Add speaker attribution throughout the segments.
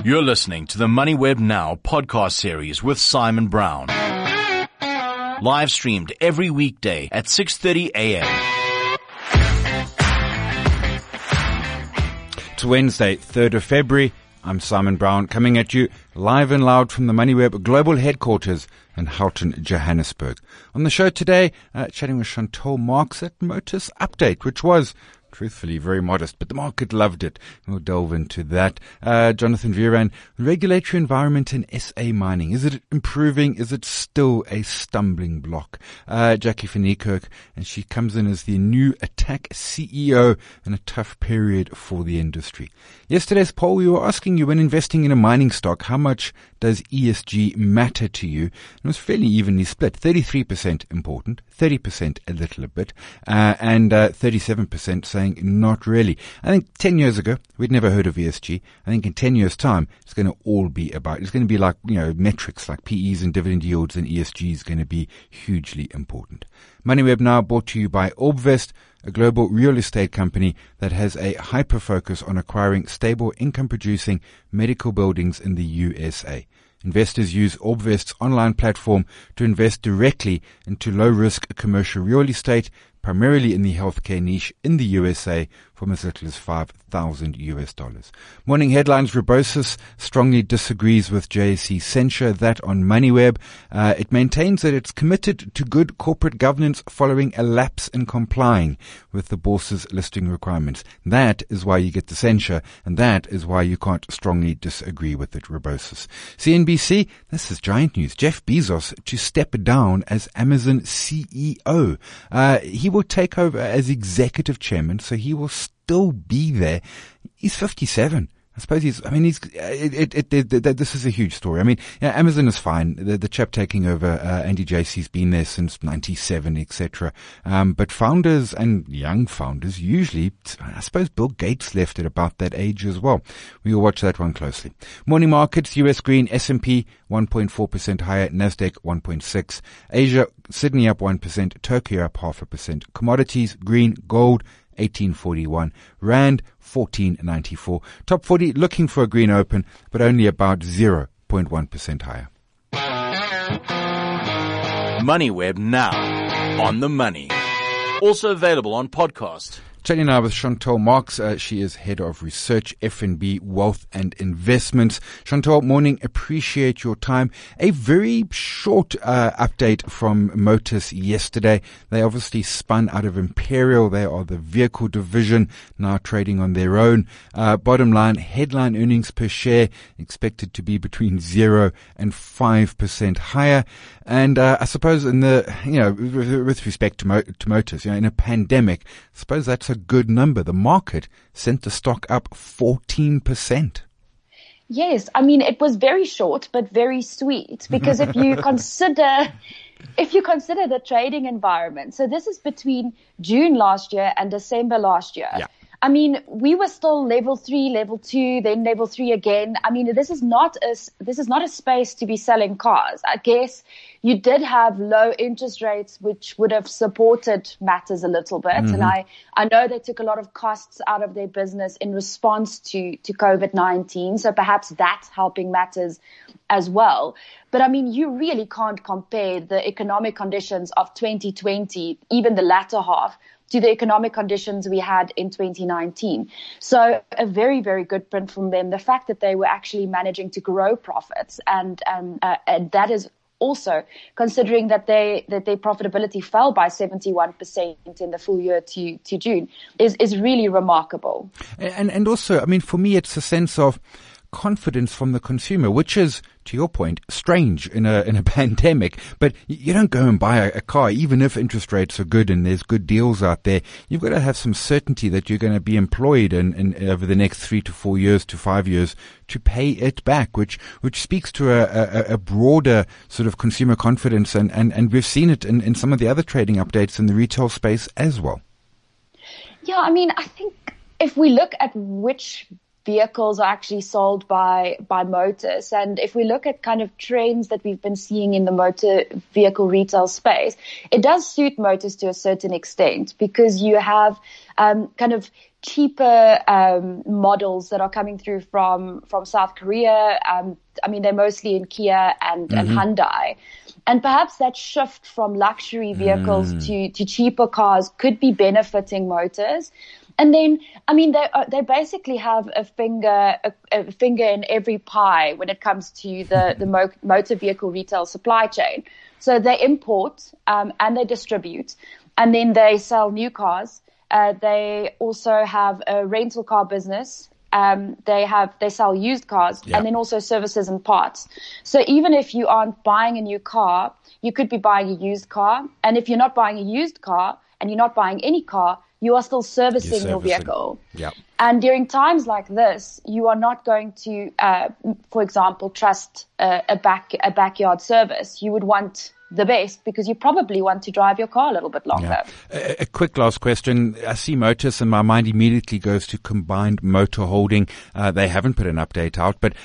Speaker 1: You're listening to the MoneyWeb Now podcast series with Simon Brown. Live streamed every weekday at 6:30 a.m.
Speaker 2: It's Wednesday, 3rd of February. I'm Simon Brown, coming at you live and loud from the MoneyWeb global headquarters in Houghton, Johannesburg. On the show today, chatting with Chantal Marx at Motus Update, which was truthfully very modest, but the market loved it. We'll delve into that. Jonathan Vieran, regulatory environment in SA mining. Is it improving? Is it still a stumbling block? Jackie van Niekerk, and she comes in as the new Attack CEO in a tough period for the industry. Yesterday's poll, we were asking you, when investing in a mining stock, how much does ESG matter to you? It was fairly evenly split. 33% important, 30% a little bit, and 37% saying not really. I think 10 years ago, we'd never heard of ESG. I think in 10 years' time, it's going to all be about, it's going to be like, metrics like PEs and dividend yields, and ESG is going to be hugely important. MoneyWeb Now brought to you by Orbvest, a global real estate company that has a hyper focus on acquiring stable income producing medical buildings in the USA. Investors use Orbvest's online platform to invest directly into low-risk commercial real estate, primarily in the healthcare niche in the USA, from as little as $5,000. Morning headlines: Rebosis strongly disagrees with JSE censure. That on MoneyWeb. It maintains that it's committed to good corporate governance following a lapse in complying with the bourse's listing requirements. That is why you get the censure, and that is why you can't strongly disagree with it, Rebosis. CNBC, this is giant news. Jeff Bezos to step down as Amazon CEO. He will take over as executive chairman, so he will still be there. He's 57. I suppose this is a huge story. I mean, Amazon is fine. The chap taking over, Andy Jassy, been there since 97, etc. But founders and young founders usually, I suppose Bill Gates left at about that age as well. We will watch that one closely. Morning markets: US green, S&P 1.4% higher, Nasdaq 1.6%. Asia, Sydney up 1%, Tokyo up 0.5%. Commodities: green, gold 1841, Rand 1494. Top 40 looking for a green open, but only about 0.1% higher.
Speaker 1: MoneyWeb Now, on the money. Also available on podcast.
Speaker 2: Chatting now with Chantal Marx. She is Head of Research, FNB Wealth and Investments. Chantal, morning. Appreciate your time. A very short update from Motus yesterday. They obviously spun out of Imperial. They are the vehicle division, now trading on their own. Bottom line, headline earnings per share expected to be between 0 and 5% higher. And I suppose in with respect to Motus, in a pandemic, I suppose that's a good number. The market sent the stock up 14%.
Speaker 3: Yes, I mean, it was very short but very sweet, because if you consider the trading environment, so this is between June last year and December last year.
Speaker 2: Yeah.
Speaker 3: I mean, we were still level 3, level 2, then level 3 again. I mean, this is not a space to be selling cars. I guess you did have low interest rates, which would have supported matters a little bit. Mm-hmm. And I know they took a lot of costs out of their business in response to COVID-19. So perhaps that's helping matters as well. But I mean, you really can't compare the economic conditions of 2020, even the latter half, to the economic conditions we had in 2019. So a very, very good print from them. The fact that they were actually managing to grow profits, and that is also considering that their profitability fell by 71% in the full year to June is really remarkable.
Speaker 2: And also, I mean, for me, it's a sense of confidence from the consumer, which is, to your point, strange in a pandemic. But you don't go and buy a car, even if interest rates are good and there's good deals out there. You've got to have some certainty that you're going to be employed in over the next 3 to 4 years to 5 years to pay it back, which speaks to a broader sort of consumer confidence. And we've seen it in some of the other trading updates in the retail space as well.
Speaker 3: Yeah, I mean, I think if we look at which vehicles are actually sold by Motus. And if we look at kind of trends that we've been seeing in the motor vehicle retail space, it does suit Motus to a certain extent, because you have kind of cheaper models that are coming through from South Korea. I mean, they're mostly in Kia and Hyundai. And perhaps that shift from luxury vehicles to cheaper cars could be benefiting Motus. And then, I mean, they basically have a finger in every pie when it comes to the motor vehicle retail supply chain. So they import and they distribute, and then they sell new cars. They also have a rental car business. They sell used cars, and then also services and parts. So even if you aren't buying a new car, you could be buying a used car. And if you're not buying a used car and you're not buying any car, you are still servicing your vehicle.
Speaker 2: Yep.
Speaker 3: And during times like this, you are not going to, for example, trust a backyard service. You would want the best, because you probably want to drive your car a little bit longer.
Speaker 2: Yeah. A quick last question. I see Motus and my mind immediately goes to Combined Motor Holding. They haven't put an update out, but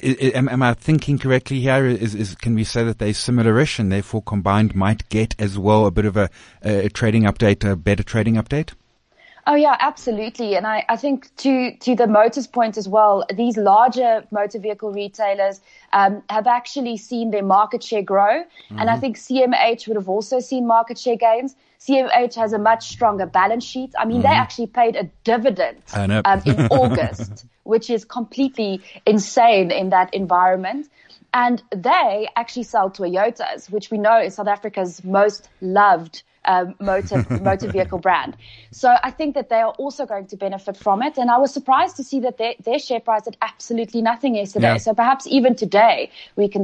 Speaker 2: am I thinking correctly here? Can we say that they're similar-ish, and therefore Combined might get as well a bit of a trading update, a better trading update?
Speaker 3: Oh yeah, absolutely. And I think to the Motus point as well, these larger motor vehicle retailers have actually seen their market share grow. And I think CMH would have also seen market share gains. CMH has a much stronger balance sheet. I mean, they actually paid a dividend in August, which is completely insane in that environment. And they actually sell Toyotas, which we know is South Africa's most loved motor vehicle brand. So I think that they are also going to benefit from it. And I was surprised to see that their share price had absolutely nothing yesterday. Yeah. So perhaps even today we can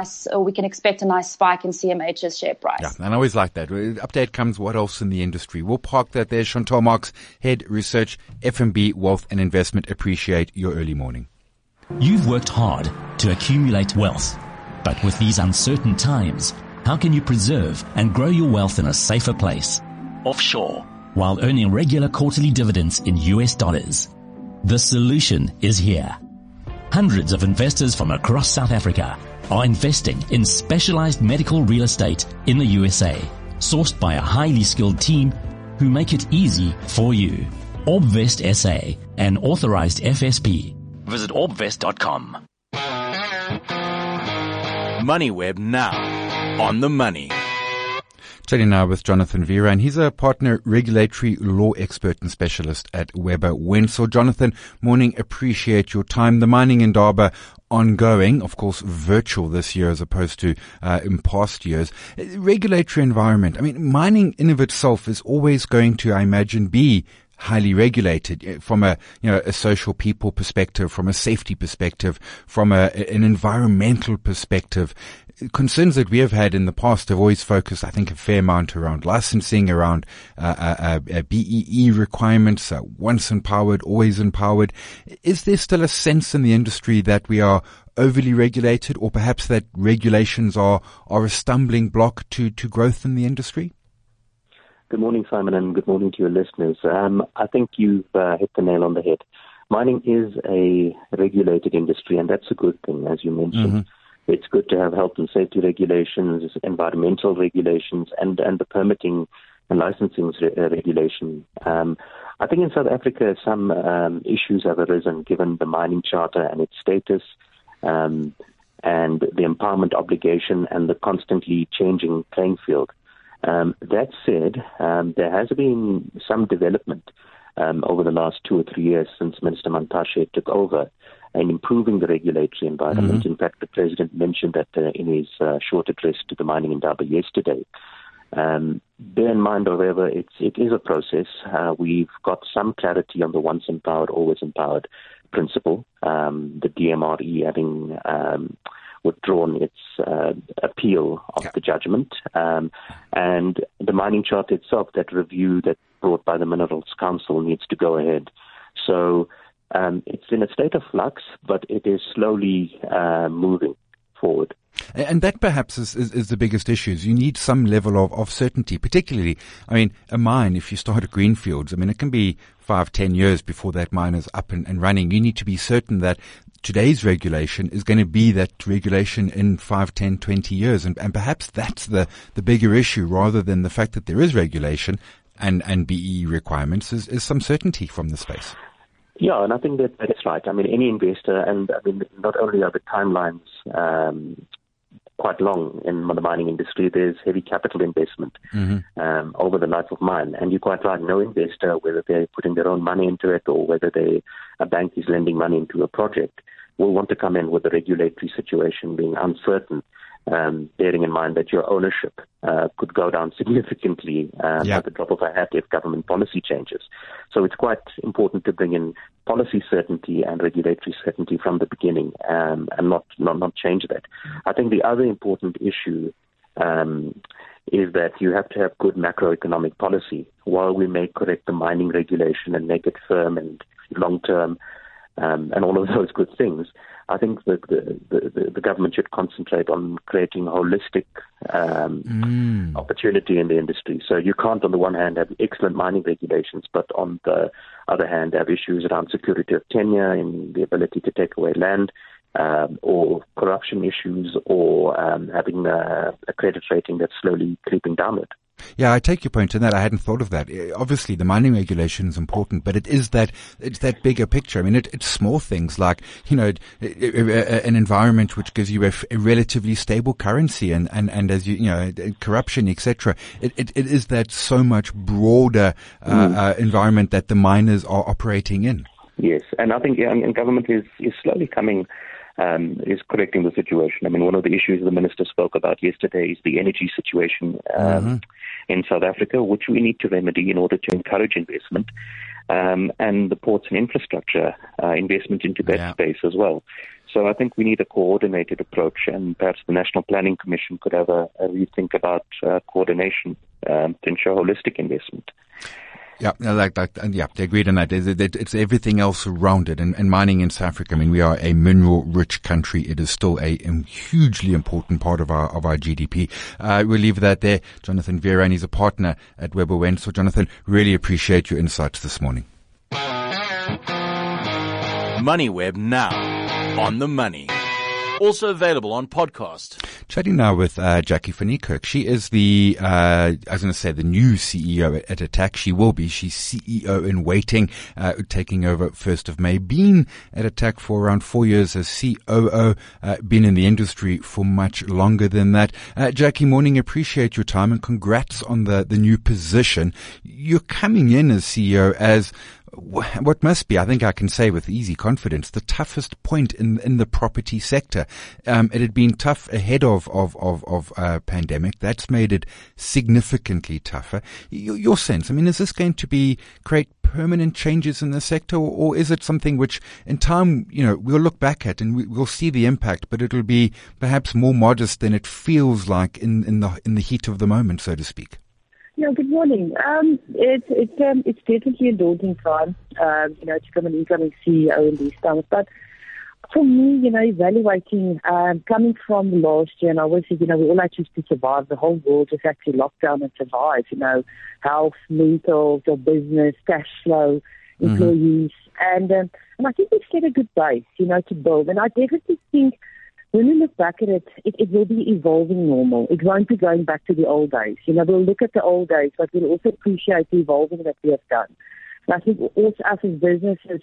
Speaker 3: expect a nice spike in CMH's share price.
Speaker 2: Yeah, and I always like that. Update comes, what else in the industry? We'll park that there. Chantal Marx, Head Research, FNB Wealth and Investment. Appreciate your early morning.
Speaker 4: You've worked hard to accumulate wealth, but with these uncertain times, how can you preserve and grow your wealth in a safer place, offshore, while earning regular quarterly dividends in US dollars? The solution is here. Hundreds of investors from across South Africa are investing in specialized medical real estate in the USA, sourced by a highly skilled team who make it easy for you. Orbvest SA, an authorized FSP. Visit orbvest.com.
Speaker 1: MoneyWeb now. On the money.
Speaker 2: Chatting now with Jonathan Vera, and he's a partner regulatory law expert and specialist at Weber Wenzel. Jonathan, morning. Appreciate your time. The mining indaba ongoing, of course, virtual this year as opposed to in past years. Regulatory environment. I mean, mining in of itself is always going to, I imagine, be highly regulated from a social people perspective, from a safety perspective, from an environmental perspective. Concerns that we have had in the past have always focused, I think, a fair amount around licensing, around BEE requirements, once empowered, always empowered. Is there still a sense in the industry that we are overly regulated, or perhaps that regulations are a stumbling block to growth in the industry?
Speaker 5: Good morning, Simon, and good morning to your listeners. I think you've hit the nail on the head. Mining is a regulated industry, and that's a good thing, as you mentioned. Mm-hmm. It's good to have health and safety regulations, environmental regulations, and the permitting and licensing regulation. I think in South Africa, some issues have arisen given the mining charter and its status, and the empowerment obligation and the constantly changing playing field. That said, there has been some development over the last 2 or 3 years since Minister Mantashe took over in improving the regulatory environment. Mm-hmm. In fact, the President mentioned that in his short address to the mining indaba yesterday. Bear in mind, however, it is a process. We've got some clarity on the once empowered, always empowered principle. The DMRE having withdrawn its appeal of the judgment. And the mining charter itself, that review that brought by the Minerals Council, needs to go ahead. So it's in a state of flux, but it is slowly moving forward.
Speaker 2: And that perhaps is the biggest issue. You need some level of certainty, particularly, I mean, a mine, if you start at greenfields, I mean, it can be 5-10 years before that mine is up and running. You need to be certain that today's regulation is going to be that regulation in 5, 10, 20 years. And perhaps that's the bigger issue, rather than the fact that there is regulation and BE requirements, is some certainty from the space.
Speaker 5: Yeah, and I think that's right. I mean, any investor, and I mean, not only are the timelines quite long in the mining industry, there's heavy capital investment over the life of mine. And you're quite right, no investor, whether they're putting their own money into it or whether a bank is lending money into a project, will want to come in with the regulatory situation being uncertain, bearing in mind that your ownership could go down significantly at the drop of a hat if government policy changes. So it's quite important to bring in policy certainty and regulatory certainty from the beginning, and not change that. I think the other important issue is that you have to have good macroeconomic policy. While we may correct the mining regulation and make it firm and long-term, and all of those good things, I think that the government should concentrate on creating holistic opportunity in the industry. So you can't, on the one hand, have excellent mining regulations, but on the other hand, have issues around security of tenure and the ability to take away land, or corruption issues, or having a credit rating that's slowly creeping downward.
Speaker 2: Yeah, I take your point in that. I hadn't thought of that. Obviously, the mining regulation is important, but it's that bigger picture. I mean, it's small things like, an environment which gives you a relatively stable currency and as corruption, etc. It is that so much broader environment that the miners are operating in. Yes,
Speaker 5: and I think and government is slowly coming. Is correcting the situation. I mean, one of the issues the minister spoke about yesterday is the energy situation in South Africa, which we need to remedy in order to encourage investment, and the ports and infrastructure investment into that space as well. So I think we need a coordinated approach, and perhaps the National Planning Commission could have a rethink about coordination to ensure holistic investment.
Speaker 2: Yeah, they agreed on that. It's everything else around it. And mining in South Africa, I mean, we are a mineral-rich country. It is still a hugely important part of our GDP. We'll leave that there. Jonathan Vera, and he's a partner at Webber Wentz. So, Jonathan, really appreciate your insights this morning.
Speaker 1: MoneyWeb now on the money. Also available on podcast.
Speaker 2: Chatting now with Jackie van Niekerk. She is the new CEO at Attacq. She will be. She's CEO in waiting, taking over 1st of May. Been at Attacq for around 4 years as COO. Been in the industry for much longer than that. Jackie, morning. Appreciate your time and congrats on the new position. You're coming in as CEO as what must be, I think I can say with easy confidence, the toughest point in the property sector. It had been tough ahead of pandemic. That's made it significantly tougher. Your sense, I mean, is this going to create permanent changes in the sector, or is it something which in time, we'll look back at and we'll see the impact, but it'll be perhaps more modest than it feels like in the heat of the moment, so to speak?
Speaker 6: Yeah, good morning. It's definitely a daunting time, to become an incoming CEO in these times. But for me, evaluating, coming from last year, and obviously, we all had to survive. The whole world just actually locked down and survived, health, mental, your business, cash flow, employees. And I think we've set a good base, to build. And I definitely think when we look back at it, it will be evolving normal. It won't be going back to the old days. We'll look at the old days, but we'll also appreciate the evolving that we have done. And I think also us as businesses,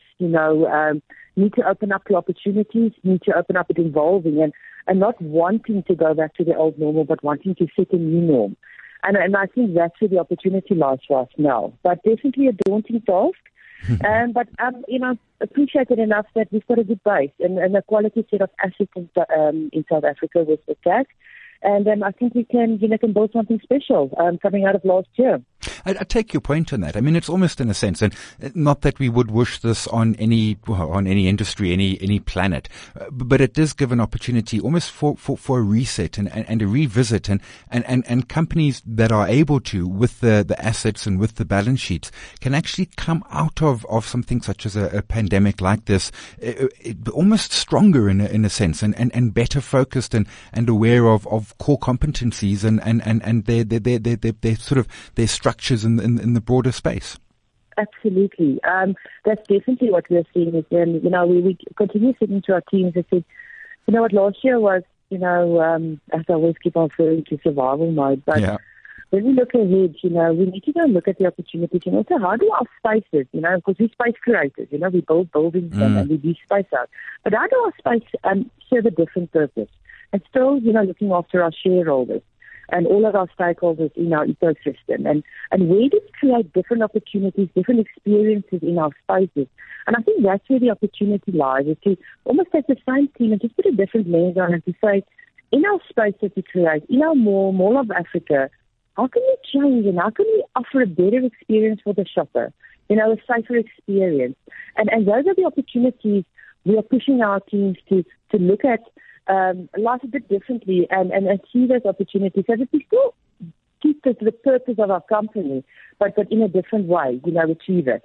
Speaker 6: need to open up to opportunities, need to open up at evolving and not wanting to go back to the old normal, but wanting to set a new norm. And I think that's where the opportunity lies for us now. But definitely a daunting task. But appreciated enough that we've got a good base and a quality set of assets in South Africa with Attacq. And I think we can build something special coming out of last year.
Speaker 2: I take your point on that. I mean, it's almost in a sense, and not that we would wish this on any industry, any planet, but it does give an opportunity almost for a reset and a revisit and companies that are able to, with the assets and with the balance sheets, can actually come out of something such as a pandemic like this, almost stronger in a sense and better focused and aware of core competencies and their sort of their structures in the broader space.
Speaker 6: absolutely. That's definitely what we're seeing. Is then, we continue sitting to our teams and said, you know what, last year was, as I always keep on referring to survival mode, but when we look ahead, we need to go and look at the opportunities and also how do our spaces, because we're space creators, we build buildings and we do space out. But how do our space serve a different purpose? And still, looking after our shareholders and all of our stakeholders in our ecosystem. And where do we create different opportunities, different experiences in our spaces? And I think that's where the opportunity lies, is to almost take the same team and just put a different lens on it to say, in our space that we create, in our Mall of Africa, how can we change and how can we offer a better experience for the shopper, a safer experience? And those are the opportunities we are pushing our teams to look at life a bit differently and see those opportunities so that we still keep the purpose of our company, but in a different way, achieve it.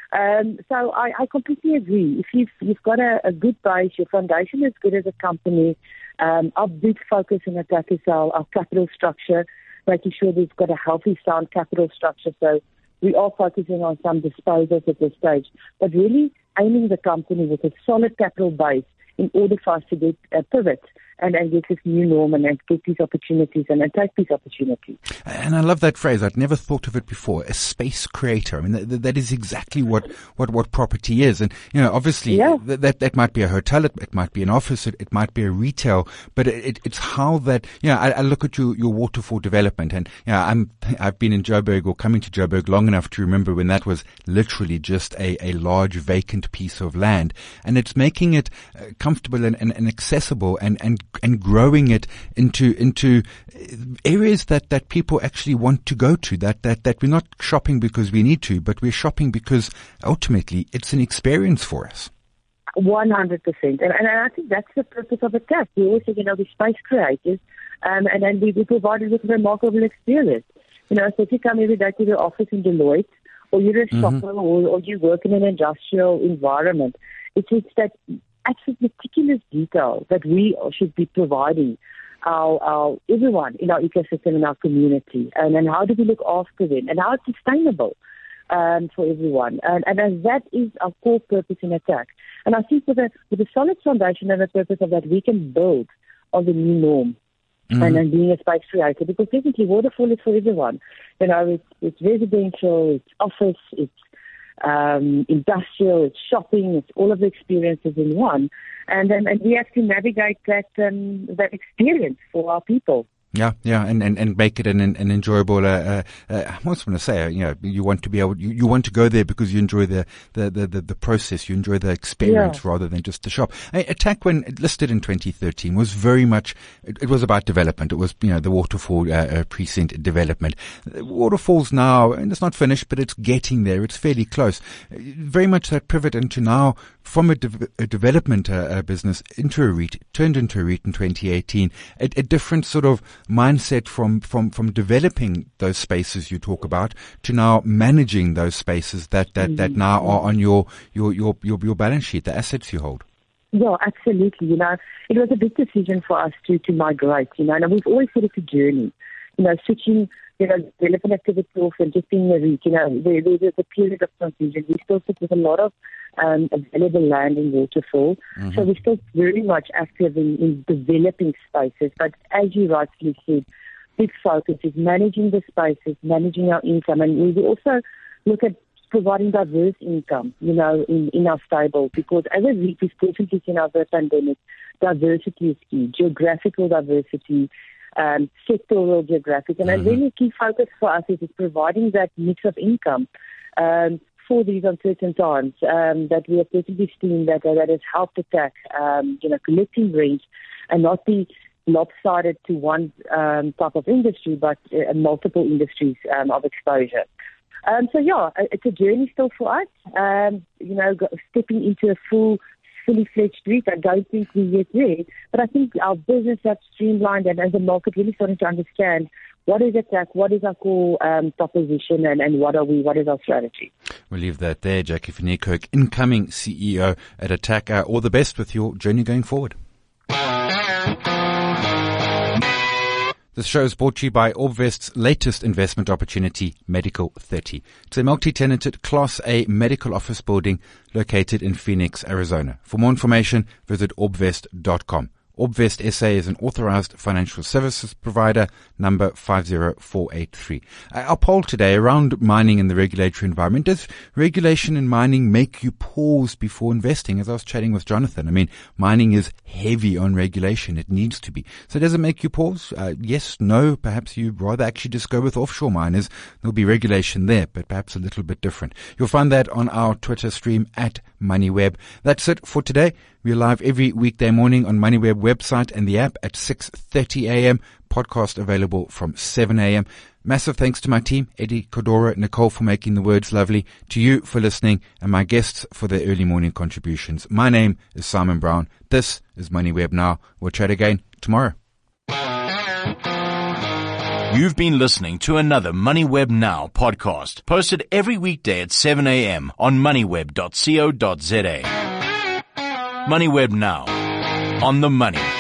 Speaker 6: So I completely agree. If you've got a good base, your foundation is good as a company, our big focus in ATTAC is our capital structure, making sure we've got a healthy, sound capital structure. So we are focusing on some disposals at this stage, but really aiming the company with a solid capital base in order for us to get a pivot and get this new norm and get these opportunities and take these opportunities.
Speaker 2: And I love that phrase. I'd never thought of it before. A space creator. I mean, that is exactly what property is. And, obviously that might be a hotel. It might be an office. It might be a retail, but it's how that, I look at your waterfall development and, I've been in Joburg or coming to Joburg long enough to remember when that was literally just a large vacant piece of land, and it's making it comfortable and accessible and growing it into areas that people actually want to go to, that we're not shopping because we need to, but we're shopping because ultimately it's an experience for us.
Speaker 6: 100%. And I think that's the purpose of ATTAC. We always say, we're space creators, and then we provide it with a remarkable experience. So if you come every day to the office in Deloitte, or you're a shopper, or you work in an industrial environment, it's that absolute meticulous detail that we should be providing our everyone in our ecosystem, in our community, and then how do we look after them, and how it's sustainable for everyone, and that is our core purpose in ATTAC. And I think with a solid foundation and a purpose of that, we can build on the new norm and then being a space creator, because definitely waterfall is for everyone. It's residential, it's office, it's industrial, it's shopping, it's all of the experiences in one, and we have to navigate that experience for our people.
Speaker 2: Yeah, and make it an enjoyable. I was going to say, you want to be able, you want to go there because you enjoy the process, you enjoy the experience rather than just the shop. ATTAC, when listed in 2013, was very much. It was about development. It was the Waterfall precinct development. Waterfall's now, and it's not finished, but it's getting there. It's fairly close. Very much that pivot into now from a development business into a REIT, turned into a REIT in 2018. A different sort of mindset from developing those spaces you talk about to now managing those spaces that now are on your balance sheet, the assets you hold.
Speaker 6: Yeah, absolutely. It was a big decision for us to migrate, and we've always said it's a journey, switching, development activity off and just being a REIT, there's a period of transition. We still sit with a lot of available land in Waterfall, so we're still very much active in developing spaces. But as you rightly said, big focus is managing the spaces, managing our income, and we will also look at providing diverse income, in our stable, because as a REIT, we've definitely seen over the pandemic, diversity is key, geographical diversity, sectoral geographic, and a really key focus for us is providing that mix of income for these uncertain times that we have definitely seen that has helped ATTAC, collecting rent and not be lopsided to one type of industry, but multiple industries of exposure. It's a journey still for us. Stepping into a fully fledged REIT, I don't think we're yet there, but I think our business has streamlined and as the market really starting to understand what is ATTAC, what is our core proposition, and what is our strategy.
Speaker 2: We'll leave that there. Jackie van Niekerk, incoming CEO at ATTAC. All the best with your journey going forward. This show is brought to you by Orbvest's latest investment opportunity, Medical 30. It's a multi-tenanted Class A medical office building located in Phoenix, Arizona. For more information, visit orbvest.com. Orbvest SA is an authorized financial services provider, number 50483. Our poll today around mining in the regulatory environment. Does regulation in mining make you pause before investing? As I was chatting with Jonathan, I mean, mining is heavy on regulation. It needs to be. So does it make you pause? Yes, no. Perhaps you'd rather actually just go with offshore miners. There'll be regulation there, but perhaps a little bit different. You'll find that on our Twitter stream at MoneyWeb. That's it for today. We're live every weekday morning on MoneyWeb website and the app at 6:30 a.m. Podcast available from 7 a.m. Massive thanks to my team, Eddie, Kodora, Nicole for making the words lovely, to you for listening, and my guests for their early morning contributions. My name is Simon Brown. This is MoneyWeb Now. We'll chat again tomorrow.
Speaker 1: You've been listening to another MoneyWeb Now podcast, posted every weekday at 7 a.m. on moneyweb.co.za. MoneyWeb Now, on the money.